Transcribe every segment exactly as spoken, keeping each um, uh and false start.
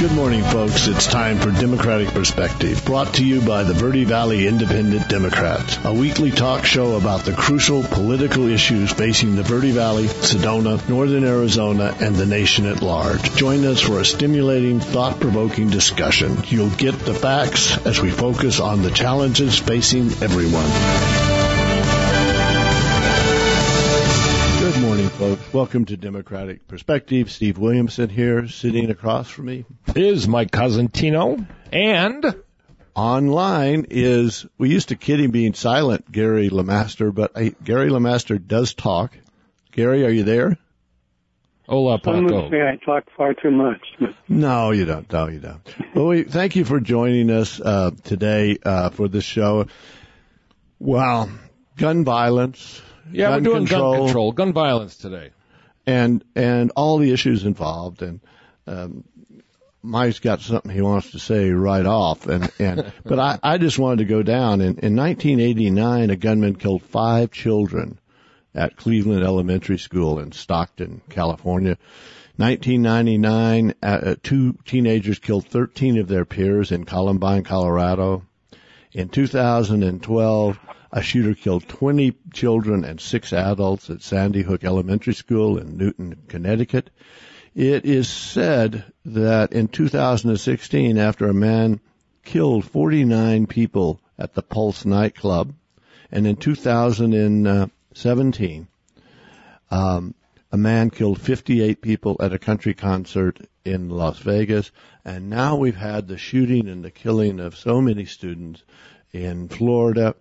Good morning, folks. It's time for Democratic Perspective, brought to you by the Verde Valley Independent Democrats, a weekly talk show about the crucial political issues facing the Verde Valley, Sedona, Northern Arizona, and the nation at large. Join us for a stimulating, thought-provoking discussion. You'll get the facts as we focus on the challenges facing everyone. Good morning, folks. Welcome to Democratic Perspective. Steve Williamson here, sitting across from me is my cousin Tino, and online is, we used to kid him being silent, Gary LeMaster, but I, Gary LeMaster does talk. Gary, are you there? Hola, Paco. Some would say I talk far too much. No, you don't. No, you don't. Well, we thank you for joining us uh, today uh, for this show. Wow, gun violence. Yeah, gun we're doing control, gun control, gun violence today. And and all the issues involved. And um, Mike's got something he wants to say right off. And, and But I, I just wanted to go down. In, in nineteen eighty-nine, a gunman killed five children at Cleveland Elementary School in Stockton, California. nineteen ninety-nine, uh, two teenagers killed thirteen of their peers in Columbine, Colorado. In two thousand twelve, a shooter killed twenty children and six adults at Sandy Hook Elementary School in Newton, Connecticut. It is said that in two thousand sixteen, after a man killed forty-nine people at the Pulse nightclub, and in two thousand seventeen, um, a man killed fifty-eight people at a country concert in Las Vegas, and now we've had the shooting and the killing of so many students in Florida,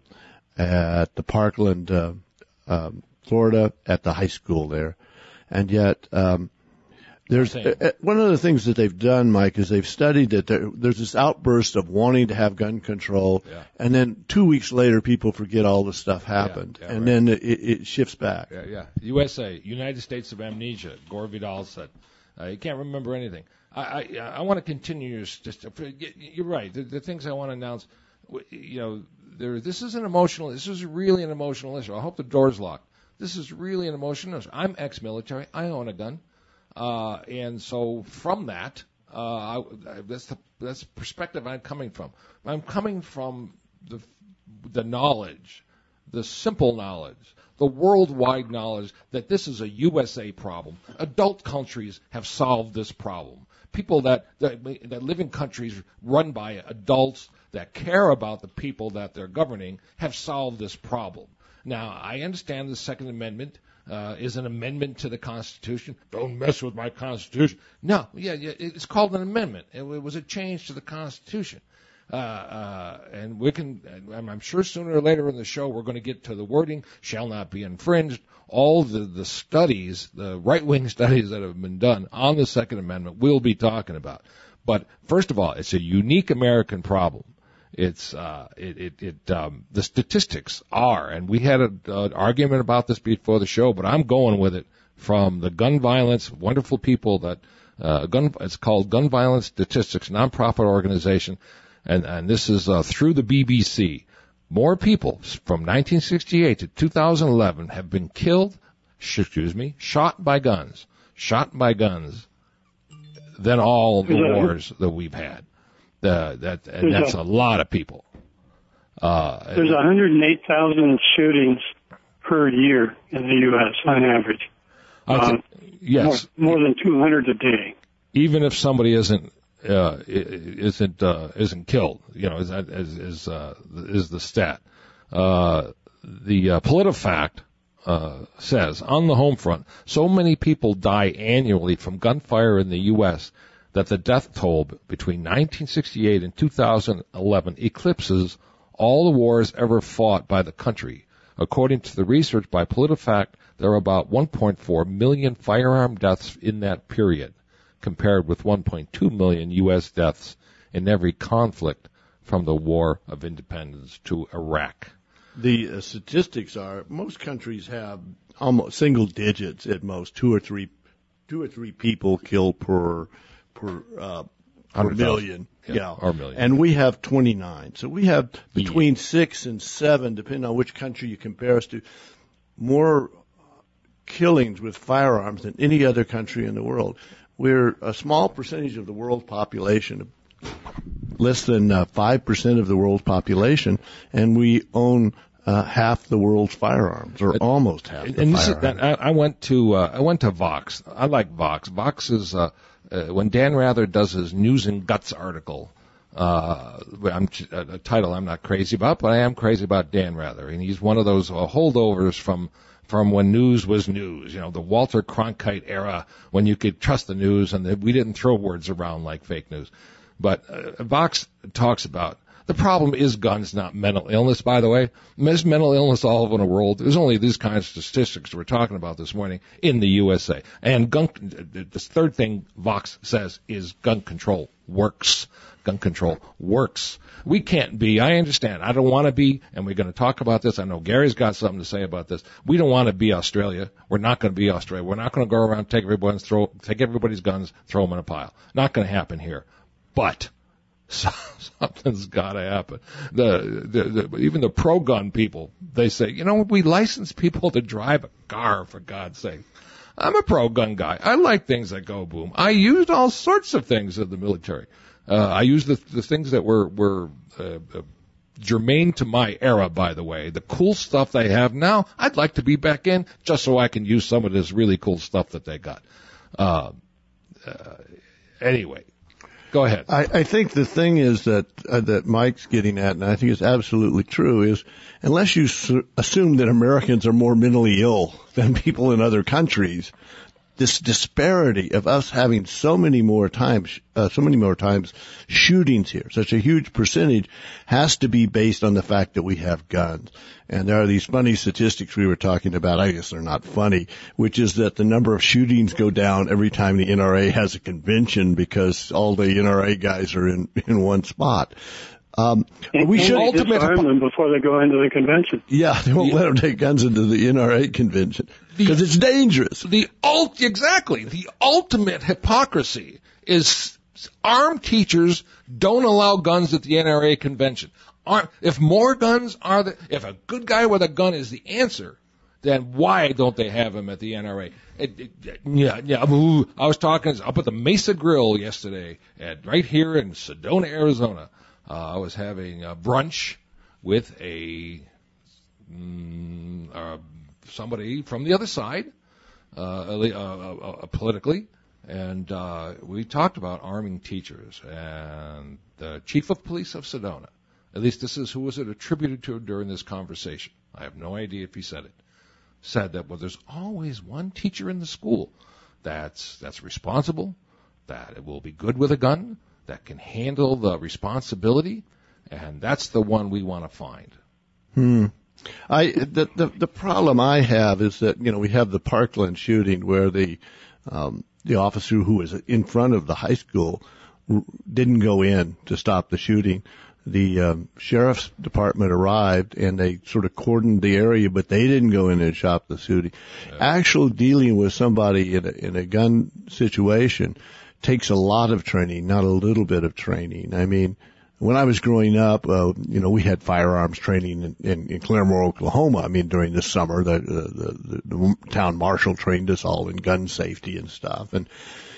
at the Parkland, uh, um, Florida, at the high school there. And yet, um, there's uh, one of the things that they've done, Mike, is they've studied that there, there's this outburst of wanting to have gun control, yeah. and then two weeks later, people forget all this stuff happened, yeah, yeah, and right. then it, it shifts back. Yeah, yeah. U S A, United States of Amnesia. Gore Vidal said, uh, "You can't remember anything." I, I, I want to continue. Just you're right. The, the things I want to announce, you know. There, this is an emotional, this is really an emotional issue. I hope the door's locked. This is really an emotional issue. I'm ex-military. I own a gun. Uh, and so from that, uh, I, that's the, that's the perspective I'm coming from. I'm coming from the, the knowledge, the simple knowledge, the worldwide knowledge that this is a U S A problem. Adult countries have solved this problem. People that, that, that live in countries run by adults that care about the people that they're governing have solved this problem. Now, I understand the Second Amendment uh, is an amendment to the Constitution. Don't mess with my Constitution. No, yeah, yeah it's called an amendment. It, it was a change to the Constitution. Uh, uh, and we can, I'm sure sooner or later in the show we're going to get to the wording, shall not be infringed. All the, the studies, the right-wing studies that have been done on the Second Amendment we'll be talking about. But first of all, it's a unique American problem. It's uh, it it, it um, the statistics are, and we had an argument about this before the show, but I'm going with it from the gun violence wonderful people that uh, gun. It's called Gun Violence Statistics, nonprofit organization, and and this is uh, through the B B C. More people from nineteen sixty-eight to two thousand eleven have been killed, sh- excuse me, shot by guns, shot by guns, than all the wars that we've had. Uh, that and that's a, a lot of people. Uh, there's one hundred eight thousand shootings per year in the U S on average. Um, yes, more, more than two hundred a day. Even if somebody isn't uh, isn't uh, isn't killed, you know, is is is, uh, is the stat. Uh, the uh, PolitiFact uh, says on the home front, so many people die annually from gunfire in the U S that the death toll between nineteen sixty-eight and two thousand eleven eclipses all the wars ever fought by the country. According to the research by PolitiFact, there are about one point four million firearm deaths in that period, compared with one point two million U S deaths in every conflict from the War of Independence to Iraq. The uh, statistics are most countries have almost single digits at most, two or three, two or three people killed per per, uh, per million. Yeah, yeah, or million. And we have twenty-nine. So we have between yeah. six and seven, depending on which country you compare us to, more killings with firearms than any other country in the world. we're a small percentage of the world population, less than uh, five percent of the world's population, and we own uh, half the world's firearms, or almost half the and firearms. This is, I, I went to uh, I went to Vox. I like Vox. Vox is uh, uh, when Dan Rather does his News and Guts article. Uh, I'm, a title I'm not crazy about, but I am crazy about Dan Rather, and he's one of those uh, holdovers from from when news was news. You know, the Walter Cronkite era when you could trust the news and that we didn't throw words around like fake news. But uh, Vox talks about the problem is guns, not mental illness, by the way. There's mental illness all over the world. There's only these kinds of statistics we're talking about this morning in the U S A. And gun, the third thing Vox says is gun control works. Gun control works. We can't be, I understand, I don't want to be, and we're going to talk about this. I know Gary's got something to say about this. We don't want to be Australia. We're not going to be Australia. We're not going to go around, take everybody's, throw, take everybody's guns, throw them in a pile. Not going to happen here. But something's got to happen. The, the, the even the pro-gun people, they say, you know, we license people to drive a car, for God's sake. I'm a pro-gun guy. I like things that go boom. I used all sorts of things in the military. Uh, I used the, the things that were were uh, uh, germane to my era, by the way. The cool stuff they have now, I'd like to be back in just so I can use some of this really cool stuff that they got. Uh, uh, anyway. Go ahead. I, I think the thing is that uh, that Mike's getting at, and I think it's absolutely true, is unless you su- assume that Americans are more mentally ill than people in other countries, this disparity of us having so many more times, uh, so many more times shootings here, such a huge percentage, has to be based on the fact that we have guns. And there are these funny statistics we were talking about. I guess they're not funny, which is that the number of shootings go down every time the N R A has a convention because all the N R A guys are in, in one spot. Um, and, we and should they disarm them before they go into the convention. Yeah, they won't the, let them take guns into the N R A convention because it's dangerous. The ult, exactly. The ultimate hypocrisy is armed teachers don't allow guns at the N R A convention. Arm, if more guns are the, if a good guy with a gun is the answer, then why don't they have him at the N R A? It, it, yeah, yeah. Ooh, I was talking up at the Mesa Grill yesterday, at right here in Sedona, Arizona. Uh, I was having a brunch with a mm, uh, somebody from the other side, uh, uh, uh, uh, politically, and uh, we talked about arming teachers. And the chief of police of Sedona, at least this is who was it attributed to during this conversation. I have no idea if he said it. Said that well, there's always one teacher in the school that's that's responsible, that it will be good with a gun, that can handle the responsibility, and that's the one we want to find. Hmm. I the, the the problem I have is that you know we have the Parkland shooting where the um, the officer who was in front of the high school r- didn't go in to stop the shooting. The um, sheriff's department arrived and they sort of cordoned the area, but they didn't go in and stop the shooting. Yeah. Actual dealing with somebody in a, in a gun situation takes a lot of training, not a little bit of training. I mean, when I was growing up, uh, you know, we had firearms training in, in, in Claremore, Oklahoma. I mean, during the summer, the, the, the, the town marshal trained us all in gun safety and stuff. And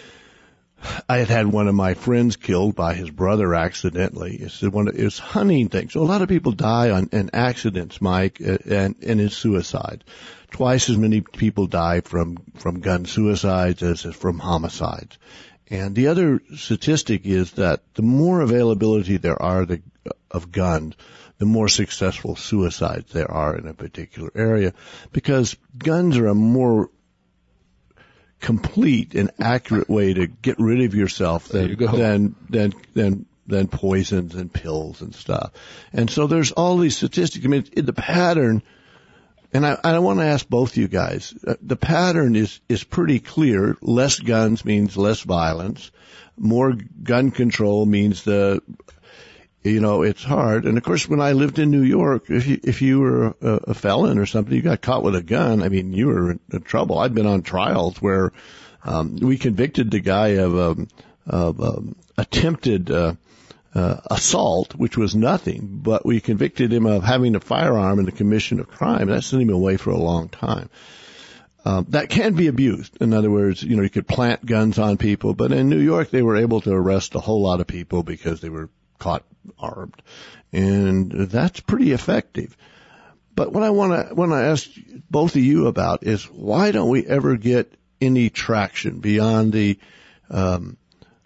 I had had one of my friends killed by his brother accidentally. It's one of, it's hunting things. So a lot of people die on in accidents, Mike, and, and in suicide. Twice as many people die from, from gun suicides as from homicides. And the other statistic is that the more availability there are the, of guns, the more successful suicides there are in a particular area, because guns are a more complete and accurate way to get rid of yourself than you than than than than poisons and pills and stuff. And so there's all these statistics. I mean, the pattern. And I, I want to ask both you guys, uh, the pattern is, is pretty clear. Less guns means less violence. More gun control means the, you know, it's hard. And of course, when I lived in New York, if you, if you were a, a felon or something, you got caught with a gun, I mean, you were in, in trouble. I'd been on trials where, um, we convicted the guy of, um, of, um, attempted, uh, Uh, assault, which was nothing, but we convicted him of having a firearm in the commission of crime. That sent him away for a long time. Um, that can be abused. In other words, you know, you could plant guns on people, but in New York they were able to arrest a whole lot of people because they were caught armed. And that's pretty effective. But what I want to want to ask both of you about is why don't we ever get any traction beyond the um,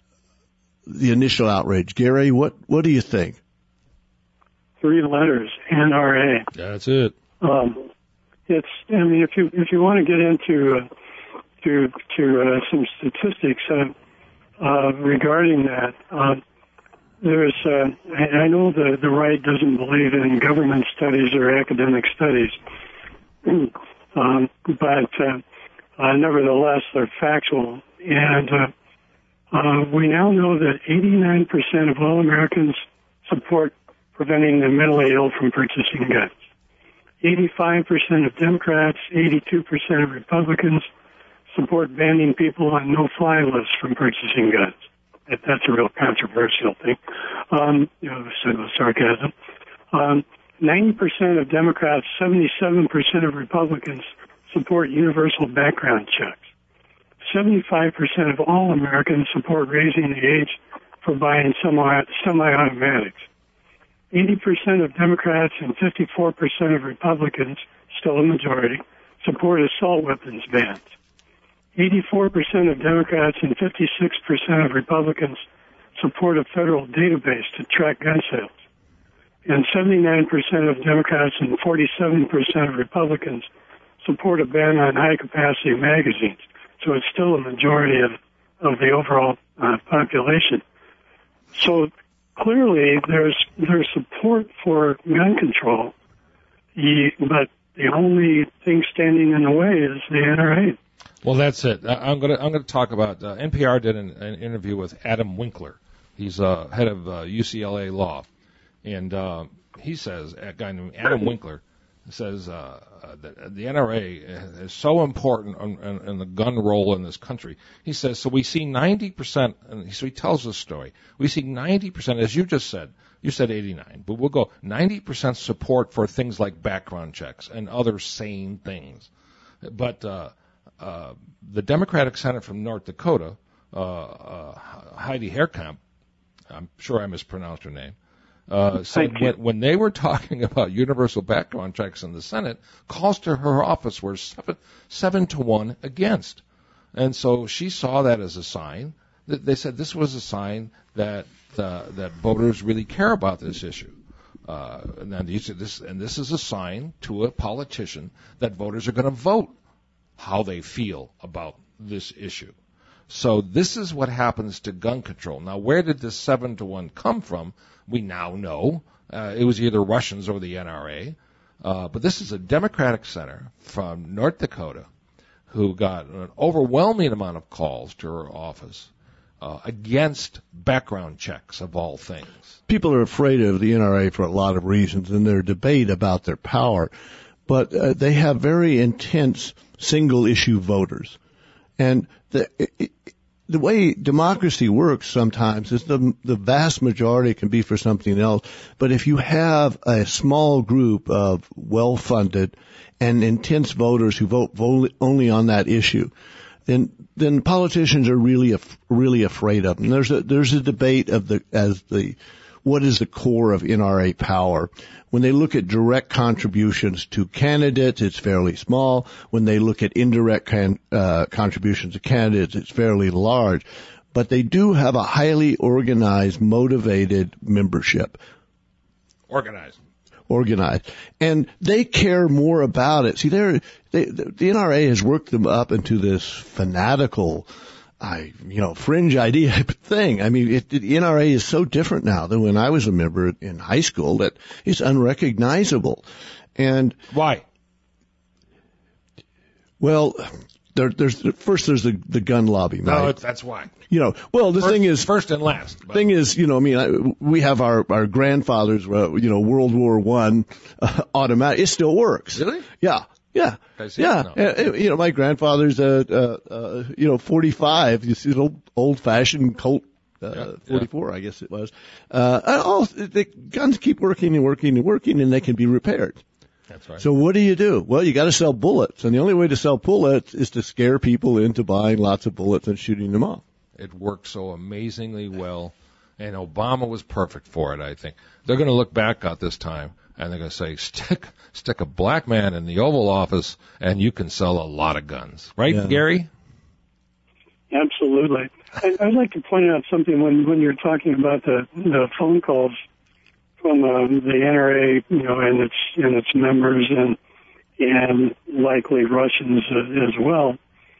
the initial outrage? Gary, what what do you think? Three letters, N R A. That's it. Um, it's. I mean, if you if you want to get into uh, to to uh, some statistics uh, uh, regarding that, uh, there's. Uh, I, I know the the right doesn't believe in government studies or academic studies, um, but uh, uh, nevertheless they're factual, and uh, uh, we now know that eighty-nine percent of all Americans support preventing the mentally ill from purchasing guns. eighty-five percent of Democrats, eighty-two percent of Republicans support banning people on no-fly lists from purchasing guns. That, that's a real controversial thing. Um, you know, said with sarcasm. Um, ninety percent of Democrats, seventy-seven percent of Republicans support universal background checks. seventy-five percent of all Americans support raising the age for buying semi, semi-automatics. eighty percent of Democrats and fifty-four percent of Republicans, still a majority, support assault weapons bans. eighty-four percent of Democrats and fifty-six percent of Republicans support a federal database to track gun sales. And seventy-nine percent of Democrats and forty-seven percent of Republicans support a ban on high-capacity magazines. So it's still a majority of, of the overall uh, population. So clearly, there's there's support for gun control, but the only thing standing in the way is the N R A. Well, that's it. I'm going to I'm going to talk about. Uh, N P R did an, an interview with Adam Winkler. He's uh, head of uh, U C L A Law, and uh, he says a guy named Adam Winkler says uh, uh, that the N R A is so important in, in, in the gun role in this country. He says, so we see ninety percent, and so he tells this story, we see ninety percent, as you just said, you said eighty-nine, but we'll go ninety percent support for things like background checks and other sane things. But uh, uh, the Democratic Senator from North Dakota, uh, uh, Heidi Heitkamp, I'm sure I mispronounced her name, Uh, said when, when they were talking about universal background checks in the Senate, calls to her office were seven, seven to one against. And so she saw that as a sign. That they said this was a sign that uh, that voters really care about this issue. Uh, and, then these, this, and this is a sign to a politician that voters are going to vote how they feel about this issue. So this is what happens to gun control. Now, where did this seven to one come from? We now know uh, it was either Russians or the N R A. Uh, but this is a Democratic senator from North Dakota who got an overwhelming amount of calls to her office uh, against background checks of all things. People are afraid of the N R A for a lot of reasons, and their debate about their power. But uh, they have very intense single-issue voters. And the, it, the way democracy works sometimes is the the vast majority can be for something else. But if you have a small group of well-funded and intense voters who vote only on that issue, then then politicians are really really afraid of them. There's a there's a debate of the as the what is the core of N R A power. When they look at direct contributions to candidates, it's fairly small. When they look at indirect can, uh, contributions to candidates, it's fairly large. But they do have a highly organized, motivated membership. Organized. Organized. And they care more about it. See, they're, they, the N R A has worked them up into this fanatical I, you know, fringe idea thing. I mean, it, the N R A is so different now than when I was a member in high school that it's unrecognizable. And why? Well, there, there's first there's the, the gun lobby. No, right? that's why. You know, well, the first, thing is first and last. But. Thing is, you know, I mean, I, we have our our grandfathers, uh, you know, World War One uh, automatic. It still works. Really? Yeah. Yeah, yeah. No. Uh, you know, my grandfather's, uh, uh, uh, you know, forty-five. You see, an old, old-fashioned Colt, uh, yeah, forty-four, yeah. I guess it was. Uh, all the guns keep working and working and working, and they can be repaired. That's right. So what do you do? Well, you got to sell bullets, and the only way to sell bullets is to scare people into buying lots of bullets and shooting them off. It worked so amazingly well, and Obama was perfect for it, I think. They're going to look back at this time, and they're going to say, stick stick a black man in the Oval Office, and you can sell a lot of guns. Right, Yeah. Gary? Absolutely. I, I'd like to point out something when, when you're talking about the, the phone calls from um, the N R A, you know, and its and its members and and likely Russians uh, as well,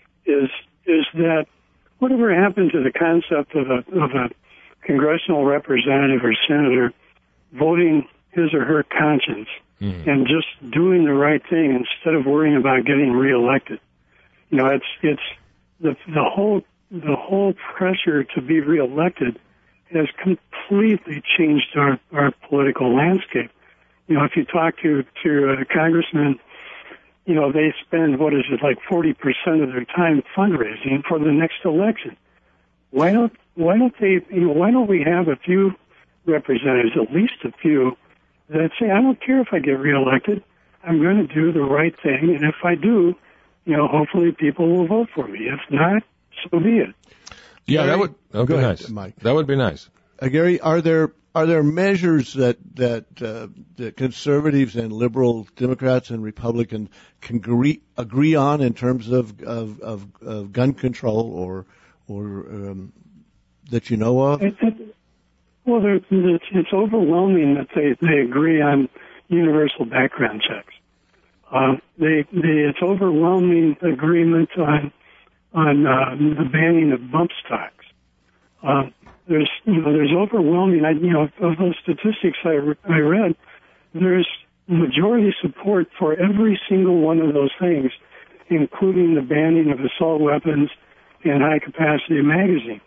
is is that whatever happened to the concept of a of a congressional representative or senator voting his or her conscience Mm. and just doing the right thing instead of worrying about getting reelected? You know, it's it's the the whole the whole pressure to be reelected has completely changed our, our political landscape. You know, if you talk to to a congressman, you know, they spend, what is it, like forty percent of their time fundraising for the next election. Why don't why don't they? You know, why don't we have a few representatives, at least a few, that say, I don't care if I get reelected, I'm going to do the right thing, and if I do, you know, hopefully people will vote for me. If not, so be it. Yeah, Gary, that would, that would go be ahead, nice. Mike. That would be nice. Uh, Gary, are there are there measures that that, uh, that conservatives and liberal Democrats and Republicans can agree, agree on in terms of of, of, of gun control, or or um, that you know of? It, it, well, there, it's, it's overwhelming that they, they agree on universal background checks. Uh, they, they, it's overwhelming agreement on on uh, the banning of bump stocks. Uh, there's you know there's overwhelming. I, you know of those statistics I, re- I read, there's majority support for every single one of those things, including the banning of assault weapons and high capacity magazines.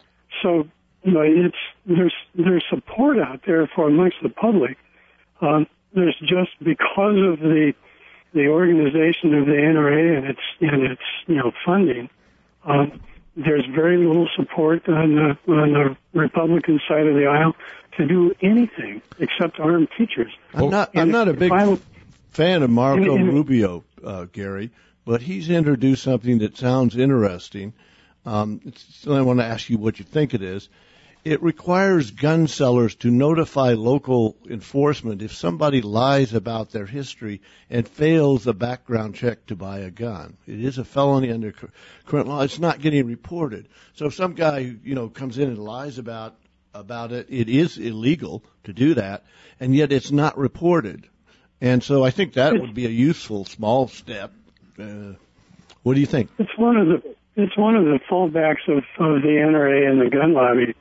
So you know it's there's there's support out there for amongst the public. Um, there's just because of the the organization of the N R A and its and its you know funding, um, there's very little support on the on the Republican side of the aisle to do anything except arm teachers. I'm not And I'm not a if big I- fan of Marco and- and- Rubio, uh, Gary, but he's introduced something that sounds interesting. Um, it's, I want to ask you what you think it is. It requires gun sellers to notify local enforcement if somebody lies about their history and fails a background check to buy a gun. It is a felony under cur- current law. It's not getting reported. So if some guy, you know, comes in and lies about about it, it is illegal to do that, and yet it's not reported. And so I think that would be a useful small step. Uh, what do you think? It's one of the it's one of the fallbacks of, of the N R A and the gun lobby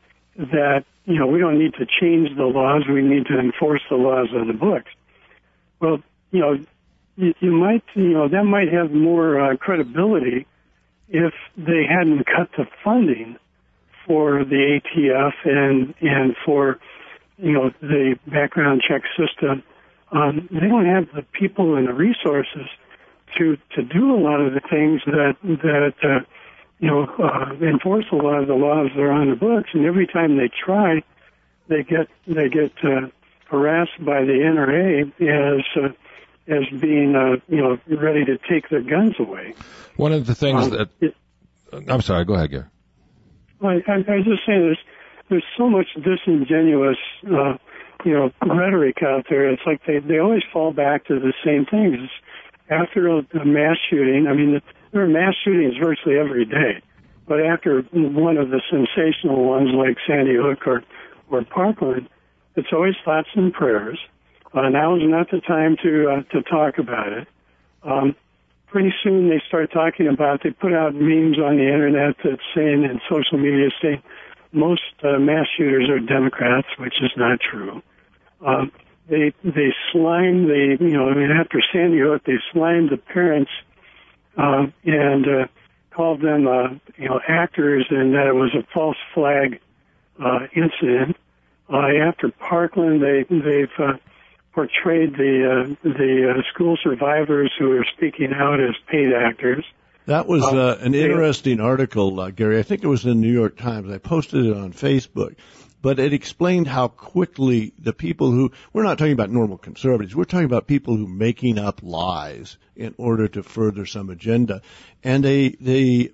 that, you know, we don't need to change the laws, we need to enforce the laws on the books. Well, you know, you, you might, you know, that might have more uh, credibility if they hadn't cut the funding for the A T F and and for, you know, the background check system. Um, they don't have the people and the resources to to do a lot of the things that that uh, you know uh, enforce a lot of the laws that are on the books. And every time they try, they get they get uh, harassed by the N R A as uh, as being uh, you know ready to take their guns away. One of the things Um, that it, I'm sorry, go ahead, Gary. I, I, I was just saying there's there's so much disingenuous uh, you know rhetoric out there. It's like they they always fall back to the same things. After a, a mass shooting, I mean, there are mass shootings virtually every day, but after one of the sensational ones like Sandy Hook or, or Parkland, it's always thoughts and prayers. Uh, now is not the time to uh, to talk about it. Um, pretty soon they start talking about, they put out memes on the internet that's saying, and social media saying, most uh, mass shooters are Democrats, which is not true. Um, They they slimed the you know I mean after Sandy Hook they slimed the parents uh, and uh, called them uh, you know actors and that it was a false flag uh, incident. Uh, after Parkland they they've uh, portrayed the uh, the uh, school survivors who are speaking out as paid actors. That was uh, an they- interesting article, uh, Gary. I think it was in the New York Times. I posted it on Facebook. but it explained how quickly the people who, we're not talking about normal conservatives, we're talking about people who are making up lies in order to further some agenda. And they, they,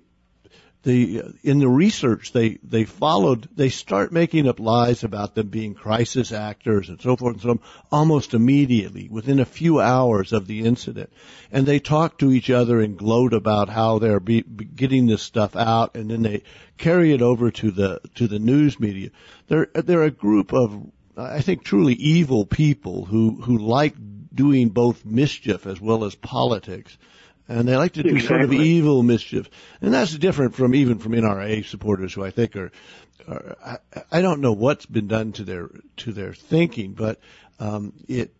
they, in the research, they, they followed, they start making up lies about them being crisis actors and so forth and so on almost immediately, within a few hours of the incident. And they talk to each other and gloat about how they're be, be getting this stuff out, and then they carry it over to the, to the news media. They're, they're a group of, I think, truly evil people who, who like doing both mischief as well as politics. And they like to do exactly. sort of evil mischief. And that's different from even from N R A supporters who I think are, are I, I don't know what's been done to their, to their thinking, but, um, it,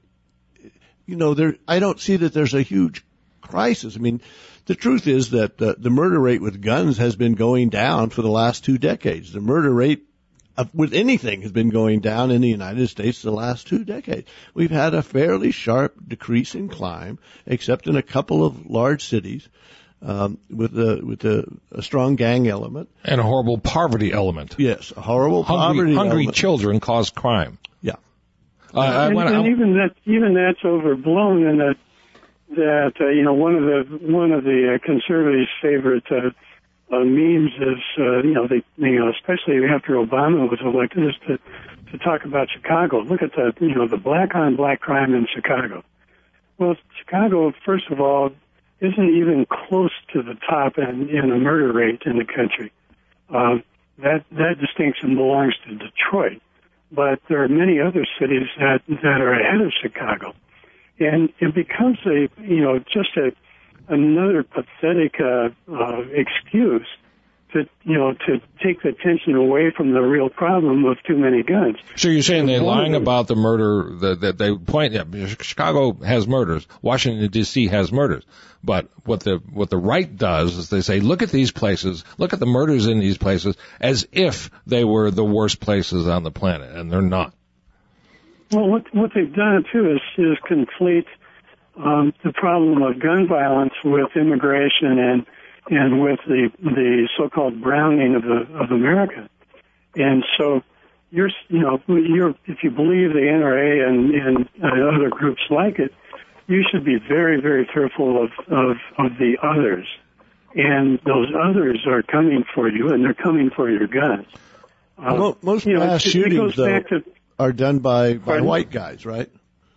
you know, there, I don't see that there's a huge crisis. I mean, the truth is that uh, the murder rate with guns has been going down for the last two decades. The murder rate of, with anything has been going down in the United States the last two decades. We've had a fairly sharp decrease in crime, except in a couple of large cities, um, with a with a, a strong gang element and a horrible poverty element. Yes, a horrible hungry, poverty hungry element. children cause crime. Yeah, uh, I and, wanna, and even that even that's overblown in that that uh, you know one of the one of the uh, conservatives' favorite uh, uh, memes is uh, you know they you know especially after Obama was elected is to to talk about Chicago. Look at the you know the black on black crime in Chicago. Well, Chicago, first of all, isn't even close to the top in, in the murder rate in the country. Uh, that that distinction belongs to Detroit, but there are many other cities that that are ahead of Chicago. And it becomes a, you know, just a, another pathetic, uh, uh, excuse to, you know, to take the attention away from the real problem of too many guns. So you're saying they're lying about the murder, that, that they point, yeah, Chicago has murders, Washington D C has murders. But what the, what the right does is they say, look at these places, look at the murders in these places as if they were the worst places on the planet, and they're not. Well, what what they've done too is is conflate um, the problem of gun violence with immigration and and with the the so-called browning of the of America. And so you're you know you're if you believe the N R A and and uh, other groups like it, you should be very very careful of of of the others. And those others are coming for you, and they're coming for your guns. Uh, well, most you know, mass it, shootings it goes though. back to, are done by, by Pardon? white guys, right?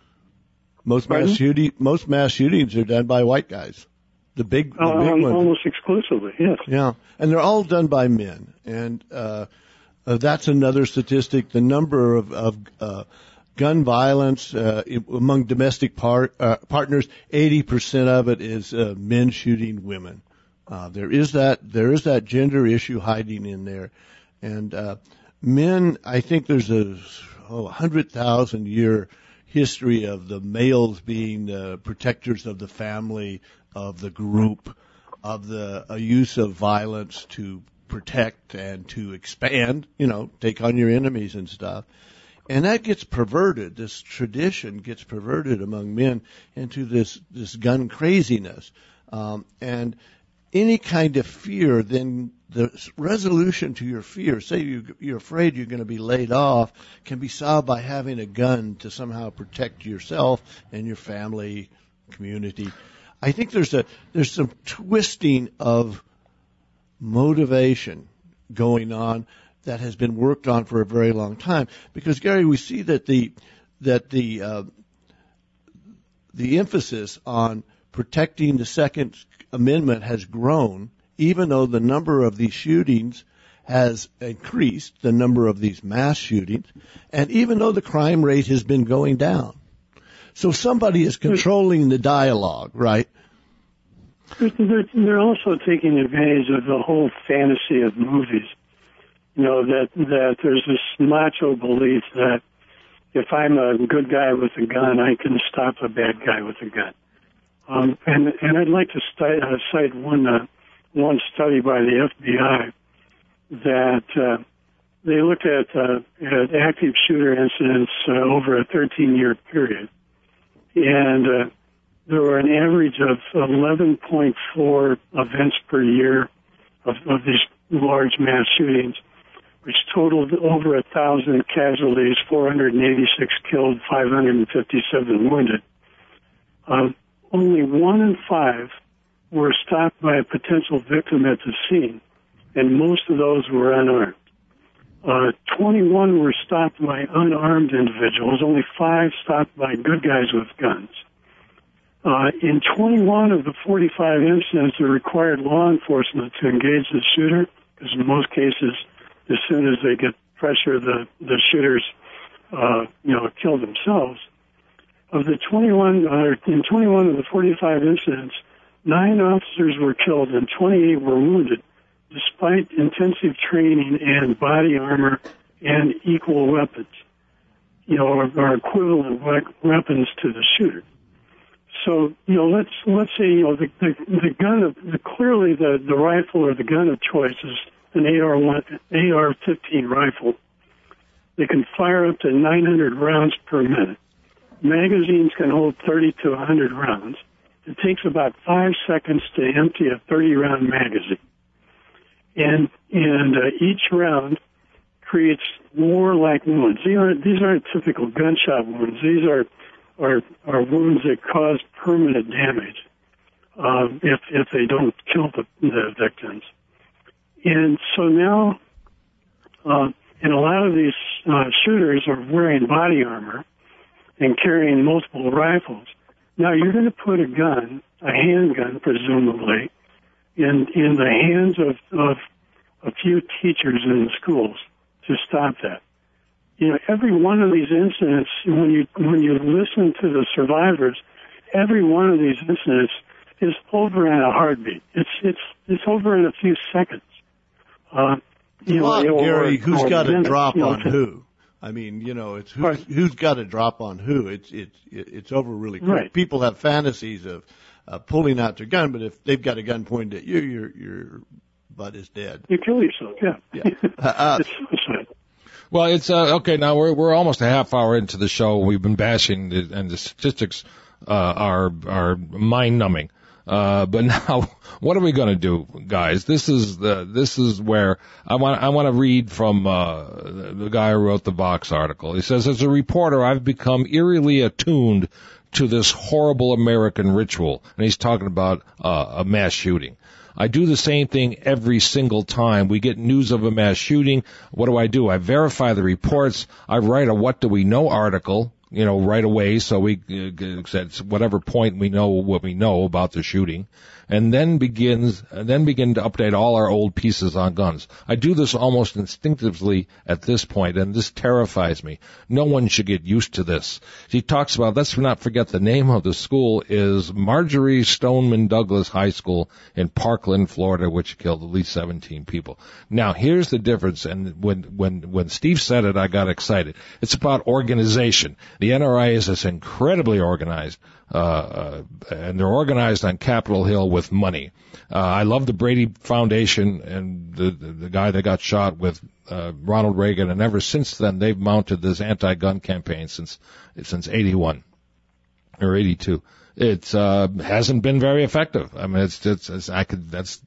Most Pardon? mass shooting, most mass shootings are done by white guys. The big, the uh, big ones. almost exclusively, yes. Yeah, and they're all done by men, and uh, uh, that's another statistic. The number of, of uh, gun violence uh, among domestic par- uh, partners, eighty percent of it is uh, men shooting women. Uh, there is that there is that gender issue hiding in there, and uh, men. I think there's a oh, one hundred thousand year history of the males being uh, protectors of the family, of the group, of the uh, use of violence to protect and to expand, you know, take on your enemies and stuff. And that gets perverted. This tradition gets perverted among men into this, this gun craziness. Um, and any kind of fear, then the resolution to your fear, say you, you're afraid you're going to be laid off, can be solved by having a gun to somehow protect yourself and your family, community. I think there's a there's some twisting of motivation going on that has been worked on for a very long time. Because Gary, we see that the that the uh, the emphasis on protecting the Second Amendment has grown, even though the number of these shootings has increased, the number of these mass shootings, and even though the crime rate has been going down. So somebody is controlling the dialogue, right? They're, they're also taking advantage of the whole fantasy of movies. You know, that, that there's this macho belief that if I'm a good guy with a gun, I can stop a bad guy with a gun. Um, and, and I'd like to cite, uh, cite one, uh, one study by the F B I that, uh, they looked at, uh, at active shooter incidents, uh, over a thirteen year period. And, uh, there were an average of eleven point four events per year of, of these large mass shootings, which totaled over a thousand casualties, four hundred eighty-six killed, five hundred fifty-seven wounded. Uh, only one in five were stopped by a potential victim at the scene, and most of those were unarmed. Uh, twenty-one were stopped by unarmed individuals, only five stopped by good guys with guns. Uh, in twenty-one of the forty-five incidents, it required law enforcement to engage the shooter, because in most cases, as soon as they get pressure, the, the shooters, uh, you know, kill themselves. Of the twenty-one, uh, in twenty-one of the forty-five incidents, nine officers were killed and twenty-eight were wounded, despite intensive training and body armor and equal weapons, you know, or, or equivalent we- weapons to the shooter. So, you know, let's let's say, you know, the the, the gun of the, clearly the, the rifle or the gun of choice is an A R one A R fifteen rifle. They can fire up to nine hundred rounds per minute. Magazines can hold thirty to one hundred rounds. It takes about five seconds to empty a thirty round magazine. And and uh, each round creates war-like wounds. These aren't, these aren't typical gunshot wounds. These are are, are wounds that cause permanent damage uh, if if they don't kill the, the victims. And so now, uh, and a lot of these uh, shooters are wearing body armor and carrying multiple rifles. Now you're going to put a gun, a handgun presumably, in in the hands of, of a few teachers in the schools to stop that. You know, every one of these incidents, when you when you listen to the survivors, every one of these incidents is over in a heartbeat. It's it's it's over in a few seconds. Uh, you Come on, know, Gary, or, who's or got a minutes, drop you know, on to, who? I mean, you know, it's who's, right. who's got a drop on who. It's it's it's over really quick. Right. People have fantasies of uh, pulling out their gun, but if they've got a gun pointed at you, your your butt is dead. You kill yourself, yeah. Yeah. Uh, It's suicide. Well, it's uh, okay. Now we're we're almost a half hour into the show. We've been bashing the, and the statistics uh, are are mind numbing. Uh, but now, what are we going to do, guys? This is the this is where I want I want to read from uh, the, the guy who wrote the Vox article. He says, as a reporter, I've become eerily attuned to this horrible American ritual, and he's talking about uh, a mass shooting. I do the same thing every single time. We get news of a mass shooting. What do I do? I verify the reports. I write a what do we know article, you know, right away. So we, uh, at whatever point we know what we know about the shooting. And then begins, and then begin to update all our old pieces on guns. I do this almost instinctively at this point, and this terrifies me. No one should get used to this. He talks about, let's not forget the name of the school is Marjorie Stoneman Douglas High School in Parkland, Florida, which killed at least seventeen people. Now, here's the difference, and when, when, when Steve said it, I got excited. It's about organization. The N R A is this incredibly organized, uh, uh, and they're organized on Capitol Hill with money. Uh, I love the Brady Foundation and the, the, the guy that got shot with uh, Ronald Reagan, and ever since then they've mounted this anti-gun campaign since since eighty-one or eighty-two. It uh, hasn't been very effective. I mean, it's, it's, it's I could that's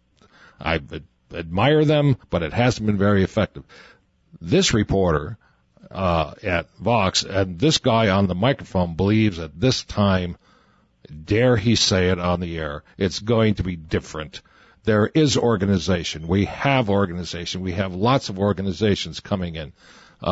I admire them, but it hasn't been very effective. This reporter uh, at Vox and this guy on the microphone believes at this time, dare he say it on the air, it's going to be different. There is organization. We have organization. We have lots of organizations coming in uh,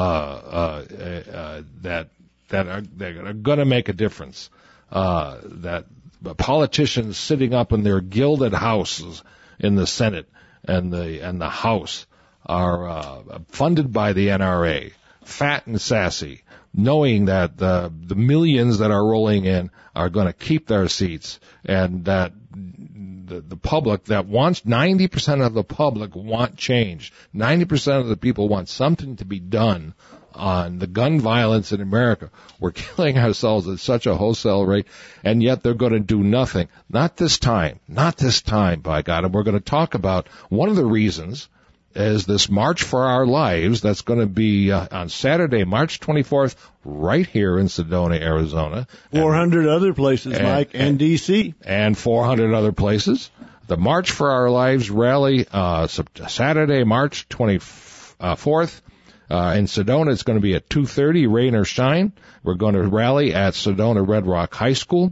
uh, uh, uh, that that are, that are going to make a difference. Uh, that politicians sitting up in their gilded houses in the Senate and the and the House are uh, funded by the N R A, fat and sassy, knowing that the the millions that are rolling in are going to keep their seats, and that the, the public that wants, ninety percent of the public want change. ninety percent of the people want something to be done on the gun violence in America. We're killing ourselves at such a wholesale rate, and yet they're going to do nothing. Not this time. Not this time, by God. And we're going to talk about one of the reasons is this March for Our Lives that's going to be uh, on Saturday, March twenty-fourth, right here in Sedona, Arizona. four hundred and, other places, and, Mike, and, and D C. And four hundred other places. The March for Our Lives rally, uh, Saturday, March twenty-fourth, twenty-fourth. Uh, in Sedona, it's going to be at two thirty, rain or shine. We're going to rally at Sedona Red Rock High School,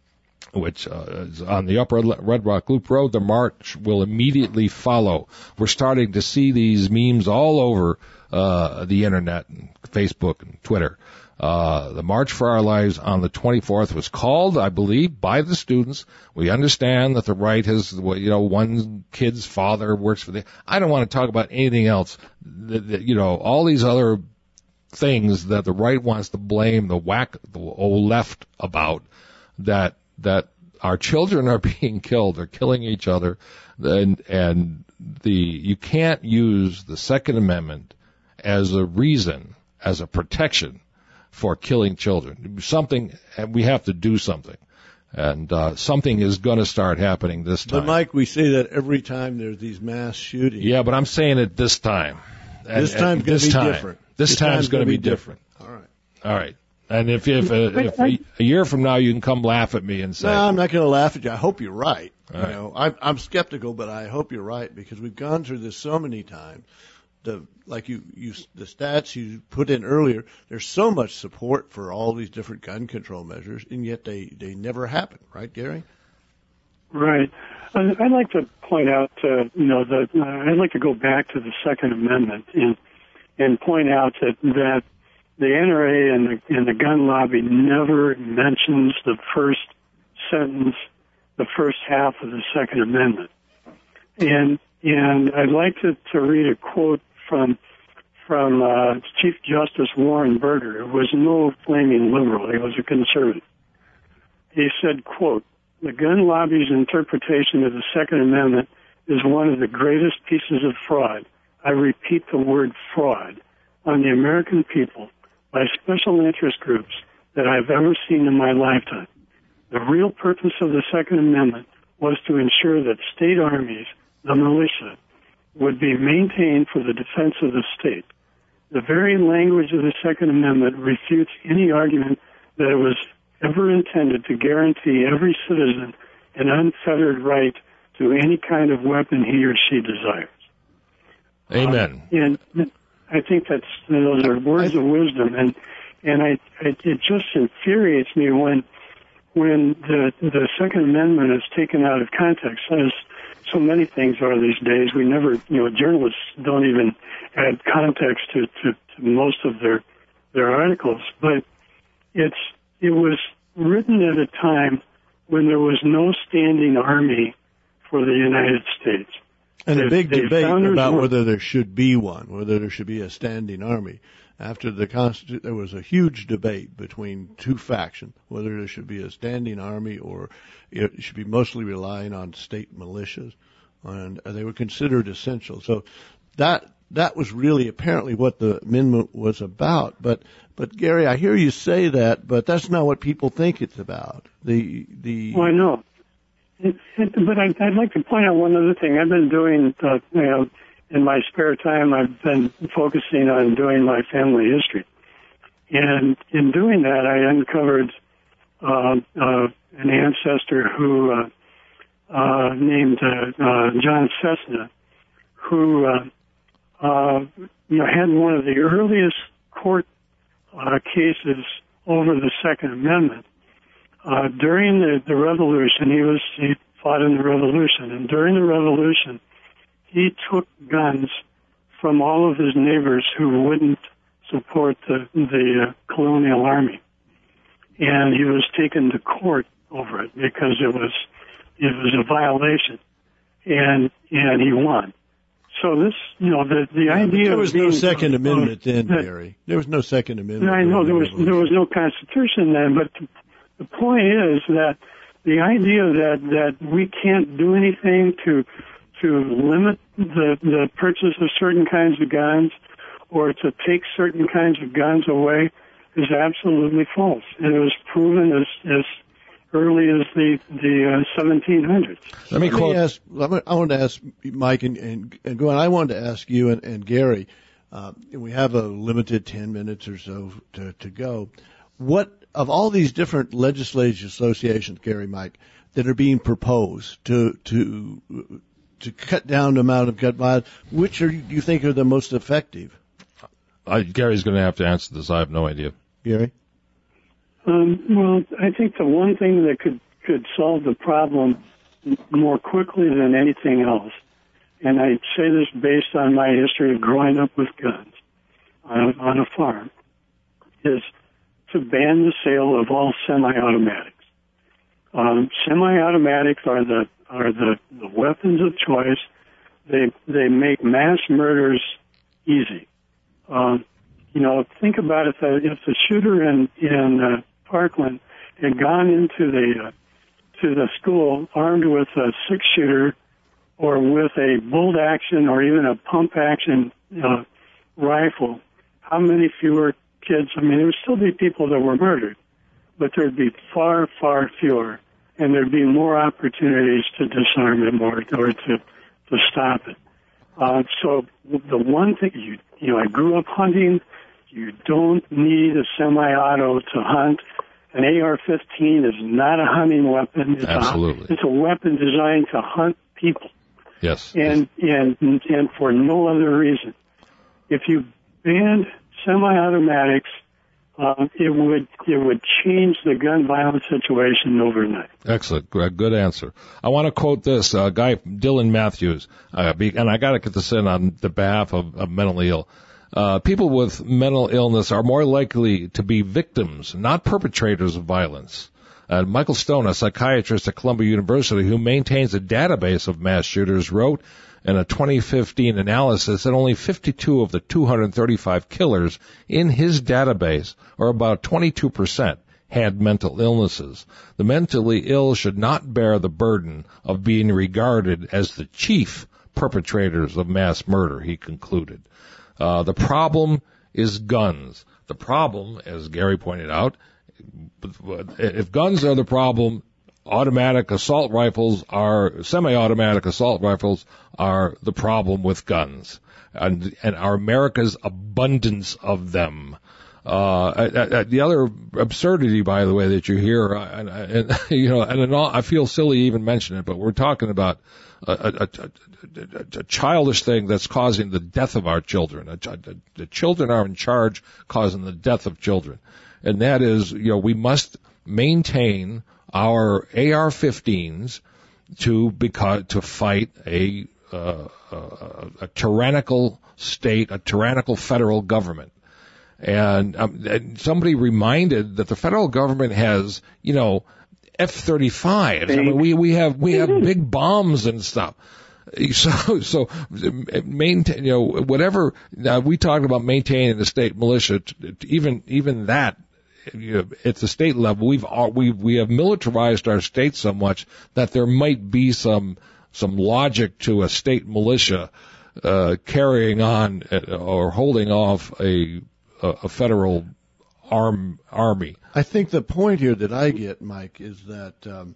which uh, is on the upper Red Rock Loop Road. The march will immediately follow. We're starting to see these memes all over uh, the Internet and Facebook and Twitter. Uh, the March for Our Lives on the twenty-fourth was called, I believe, by the students. We understand that the right has, you know, one kid's father works for the, I don't want to talk about anything else. The, the, you know, all these other things that the right wants to blame the whack, the old left about, that, that our children are being killed, they're killing each other, and, and the, you can't use the Second Amendment as a reason, as a protection for killing children. Something, we have to do something. And uh, something is going to start happening this time. But, Mike, we say that every time there's these mass shootings. Yeah, but I'm saying it this time. And, this time's going to be time. different. This, this time's, time's going to be different. different. All right. All right. And if, if, uh, if a, a year from now you can come laugh at me and say... No, I'm not going to laugh at you. I hope you're right. All you right. know, I'm, I'm skeptical, but I hope you're right, because we've gone through this so many times. The, like you, you, the stats you put in earlier, there's so much support for all these different gun control measures, and yet they, they never happen, right, Gary? Right. I'd like to point out, uh, you know, that uh, I'd like to go back to the Second Amendment and and point out that that the N R A and the and the gun lobby never mentions the first sentence, the first half of the Second Amendment, and and I'd like to, to read a quote from from uh, Chief Justice Warren Burger, who was no flaming liberal. He was a conservative. He said, quote, "The gun lobby's interpretation of the Second Amendment is one of the greatest pieces of fraud, I repeat the word fraud, on the American people by special interest groups that I've ever seen in my lifetime. The real purpose of the Second Amendment was to ensure that state armies, the militia, would be maintained for the defense of the state. The very language of the Second Amendment refutes any argument that it was ever intended to guarantee every citizen an unfettered right to any kind of weapon he or she desires." Amen. Um, and I think that's, those are words of wisdom, and and I, I it just infuriates me when when the the Second Amendment is taken out of context, as so many things are these days. We never, you know, journalists don't even add context to, to, to most of their their articles, but it's it was written at a time when there was no standing army for the United States. And a big the debate about were, whether there should be one, whether there should be a standing army. After the Constitution, there was a huge debate between two factions, whether there should be a standing army or it should be mostly relying on state militias, and they were considered essential. So that that was really apparently what the amendment was about. But but Gary, I hear you say that, but that's not what people think it's about. The the well, I know. It, it, but I, I'd like to point out one other thing. I've been doing, uh, you know, in my spare time, I've been focusing on doing my family history. And in doing that, I uncovered uh, uh, an ancestor who, uh, uh, named uh, uh, John Cessna, who, uh, uh, you know, had one of the earliest court uh, cases over the Second Amendment. Uh, during the, the Revolution, he was he fought in the Revolution, and during the Revolution, he took guns from all of his neighbors who wouldn't support the the uh, colonial army, and he was taken to court over it because it was it was a violation, and and he won. So this, you know, the the yeah, idea there was of being, no Second uh, Amendment then, that, Gary. There was no Second Amendment. I know there was there was no Constitution then, but the point is that the idea that that we can't do anything to to limit the the purchase of certain kinds of guns or to take certain kinds of guns away is absolutely false, and it was proven as as early as the the uh, seventeen hundreds. Let me Let quote. me ask, I want to ask Mike and, and, and go on. I wanted to ask you and, and Gary. Uh, we have a limited ten minutes or so to, to go. What of all these different legislative associations, Gary, Mike, that are being proposed to to to cut down the amount of gun violence, which are, do you think are the most effective? Uh, Gary's going to have to answer this. I have no idea. Gary? Um, well, I think the one thing that could, could solve the problem more quickly than anything else, and I say this based on my history of growing up with guns on, on a farm, is to ban the sale of all semi-automatics. Um, semi-automatics are the are the, the weapons of choice. They they make mass murders easy. Um, you know, think about it. If the shooter in in uh, Parkland had gone into the uh, to the school armed with a six-shooter or with a bolt action or even a pump action uh, rifle, how many fewer kids? I mean, there would still be people that were murdered, but there'd be far, far fewer, and there'd be more opportunities to disarm it or, or to to stop it. Uh, so the one thing, you you know, I grew up hunting. You don't need a semi-auto to hunt. An A R fifteen is not a hunting weapon. It's Absolutely. A, it's a weapon designed to hunt people. Yes. And, and, and for no other reason. If you banned semi-automatics, uh, it would, it would change the gun violence situation overnight. Excellent. Good answer. I want to quote this uh, guy, Dylan Matthews, uh, and I got to get this in on the behalf of, of mentally ill. Uh, people with mental illness are more likely to be victims, not perpetrators of violence. Uh, Michael Stone, a psychiatrist at Columbia University who maintains a database of mass shooters, wrote in a twenty fifteen analysis that only fifty-two of the two hundred thirty-five killers in his database, or about twenty-two percent, had mental illnesses. The mentally ill should not bear the burden of being regarded as the chief perpetrators of mass murder, he concluded. Uh, the problem is guns. The problem, as Gary pointed out, if guns are the problem, automatic assault rifles are, semi-automatic assault rifles are the problem with guns. And, and our America's abundance of them. Uh, uh, uh, the other absurdity, by the way, that you hear, uh, and, and you know, and, and all, I feel silly even mentioning it, but we're talking about a, a, a, a childish thing that's causing the death of our children. A, a, the children are in charge, causing the death of children, and that is, you know, we must maintain our A R fifteens to because to fight a, uh, a, a tyrannical state, a tyrannical federal government. And, um, and somebody reminded that the federal government has, you know, F thirty-fives. I mean, we, we have, we have big bombs and stuff. So, so, maintain, you know, whatever, uh, we talked about maintaining the state militia, even, even that, you know, at the state level, we've, we, we have militarized our state so much that there might be some, some logic to a state militia, uh, carrying on or holding off a, a federal arm army. I think the point here that I get, Mike, is that um,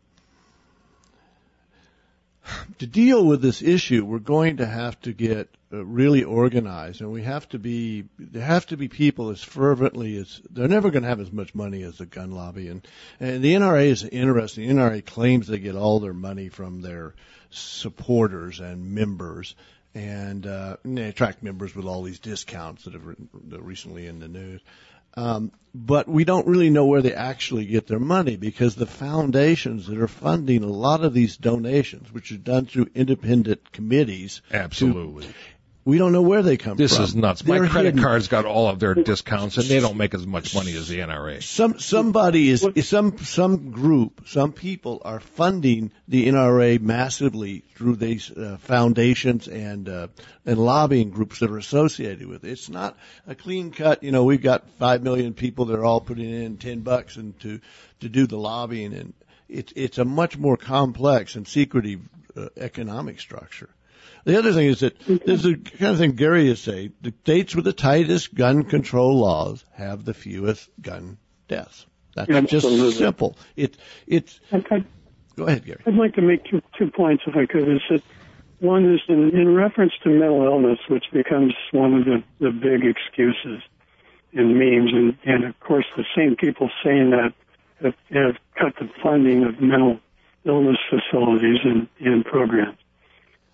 to deal with this issue, we're going to have to get uh, really organized, and we have to be there have to be people as fervently as they're never going to have as much money as the gun lobby, and and the N R A is interesting. The N R A claims they get all their money from their supporters and members. And, uh, and they attract members with all these discounts that have re- that are recently in the news. Um, but we don't really know where they actually get their money because the foundations that are funding a lot of these donations, which are done through independent committees. Absolutely. To, we don't know where they come this from. This is nuts. They're My credit hidden. card's got all of their discounts, and they don't make as much money as the N R A. Some somebody is some some group, some people are funding the N R A massively through these uh, foundations and uh, and lobbying groups that are associated with it. It's not a clean cut. You know, we've got five million people that are all putting in ten bucks and to to do the lobbying, and it's it's a much more complex and secretive uh, economic structure. The other thing is that there's the kind of thing Gary is saying. The states with the tightest gun control laws have the fewest gun deaths. That's Absolutely. just simple. It, it's, I'd, go ahead, Gary. I'd like to make two, two points, if I could. Is that one is in, in reference to mental illness, which becomes one of the, the big excuses in memes. And, and, of course, the same people saying that have, have cut the funding of mental illness facilities and, and programs.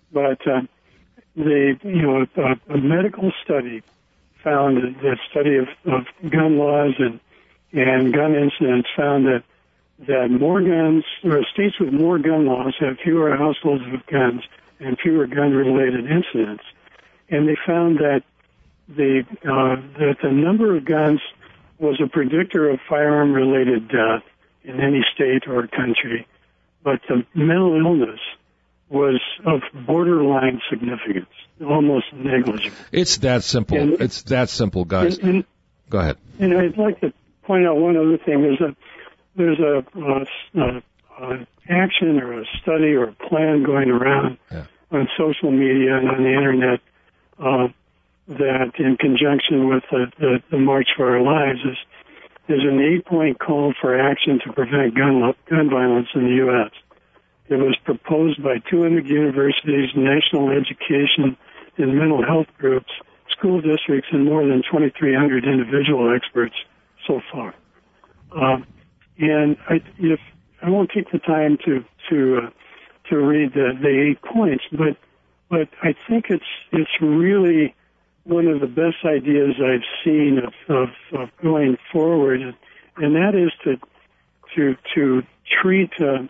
but uh, the you know a, a medical study found that the study of, of gun laws and and gun incidents found that that more guns or states with more gun laws have fewer households with guns and fewer gun-related incidents, and they found that the uh, that the number of guns was a predictor of firearm-related death in any state or country, but the mental illness was of borderline significance, almost negligible. It's that simple. And, it's that simple, guys. And, and, Go ahead. And I'd like to point out one other thing. There's a there's a, a, a, a action or a study or a plan going around yeah. on social media and on the internet uh, that, in conjunction with the, the, the March for Our Lives, is is an eight-point call for action to prevent gun gun violence in the U S It was proposed by two hundred universities, national education and mental health groups, school districts, and more than twenty-three hundred individual experts so far. Um, and I, if, I won't take the time to to uh, to read the, the eight points, but but I think it's it's really one of the best ideas I've seen of, of, of going forward, and, and that is to to to treat uh,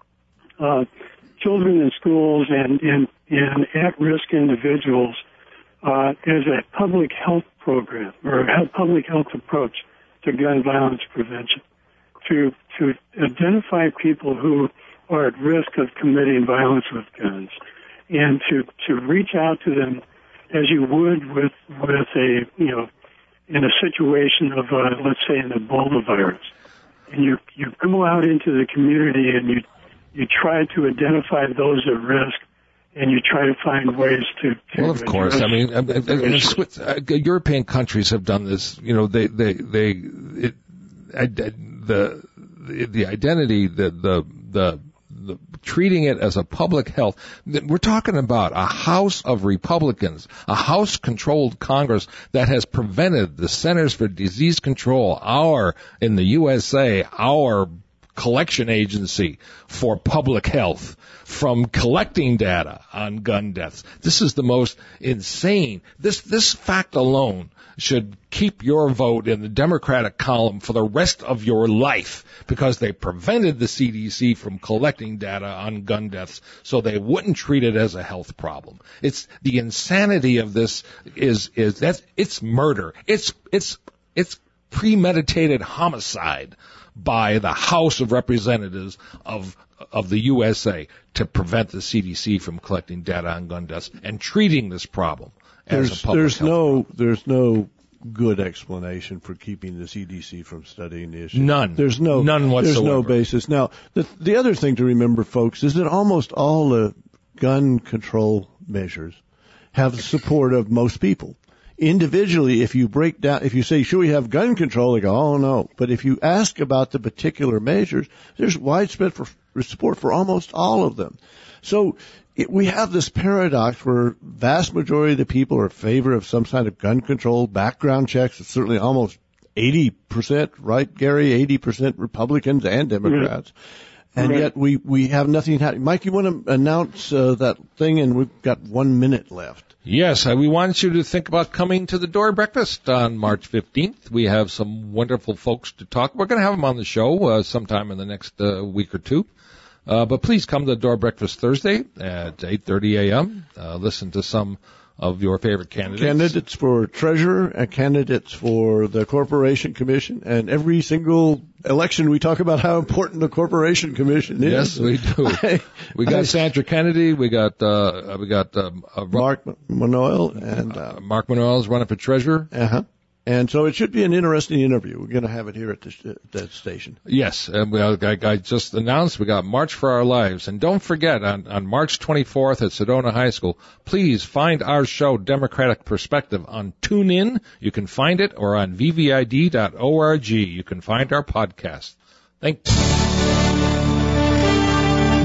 uh, children in schools and and, and at-risk individuals uh, as a public health program or a public health approach to gun violence prevention. To to identify people who are at risk of committing violence with guns, and to to reach out to them as you would with with a you know in a situation of uh, let's say an Ebola virus, and you you go out into the community and you you try to identify those at risk, and you try to find ways to. to well, of course, I mean, I, I, I, Swiss, uh, European countries have done this. You know, they they they it, I, the the identity the the the. The, treating it as a public health. We're talking about a House of Republicans, a House-controlled Congress that has prevented the Centers for Disease Control, our, in the U S A, our collection agency for public health, from collecting data on gun deaths. This is the most insane. This, this fact alone should keep your vote in the Democratic column for the rest of your life, because they prevented the C D C from collecting data on gun deaths so they wouldn't treat it as a health problem. It's the insanity of this is is that it's murder. It's it's it's premeditated homicide by the House of Representatives of of the U S A to prevent the C D C from collecting data on gun deaths and treating this problem as there's, a public there's health no problem. There's no good explanation for keeping the C D C from studying the issue. None. There's no None whatsoever. There's no basis. Now, the the other thing to remember, folks, is that almost all the gun control measures have the support of most people. Individually, if you break down, if you say, should we have gun control, they go, oh no. But if you ask about the particular measures, there's widespread for, for support for almost all of them. So it, we have this paradox where vast majority of the people are in favor of some kind of gun control, background checks. It's certainly almost eighty percent, right, Gary? eighty percent Republicans and Democrats. Mm-hmm. And right. yet we, we have nothing happening. Mike, you want to announce uh, that thing, and we've got one minute left. Yes, uh, we want you to think about coming to the Door Breakfast on March fifteenth. We have some wonderful folks to talk. We're going to have them on the show uh, sometime in the next uh, week or two. Uh, but please come to the Door Breakfast Thursday at eight thirty a.m. Uh, listen to some of your favorite candidates. Candidates for treasurer and candidates for the Corporation Commission. And every single election we talk about how important the Corporation Commission is. Yes, we do. I, we got I, Sandra Kennedy. We got uh, we got um, uh, Mark Manoel and uh, uh, Mark Manoel is running for treasurer. Uh-huh. And so it should be an interesting interview. We're going to have it here at the, the station. Yes, and we, I, I just announced we got March for Our Lives. And don't forget, on, on March twenty-fourth at Sedona High School, please find our show, Democratic Perspective, on TuneIn. You can find it, or on v v i d dot org. You can find our podcast. Thanks. You've been listening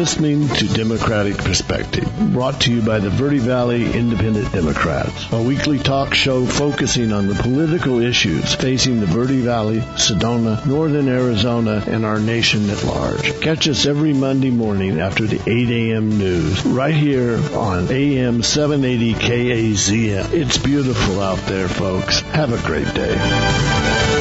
listening to Democratic Perspective, brought to you by the Verde Valley Independent Democrats, a weekly talk show focusing on the political issues facing the Verde Valley, Sedona, Northern Arizona, and our nation at large. Catch us every Monday morning after the eight a.m. news, right here on A M seven eighty K A Z M. It's beautiful out there, folks. Have a great day.